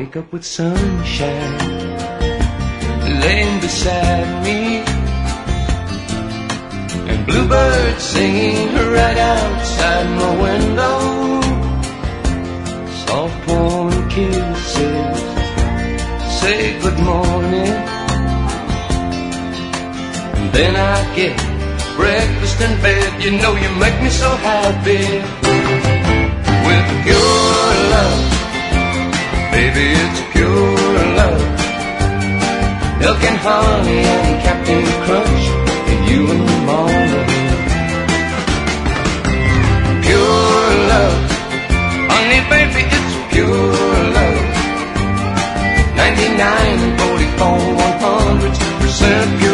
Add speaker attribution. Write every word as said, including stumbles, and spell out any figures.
Speaker 1: wake up with sunshine laying beside me, and bluebirds singing right outside my window. Soft warm kisses say good morning, and then I get breakfast in bed. You know you make me so happy with pure love. Baby, it's pure love. Milk and honey and Captain Crunch and you and Mama. Pure love. Honey, baby, it's pure love. ninety-nine and forty-four one hundred percent pure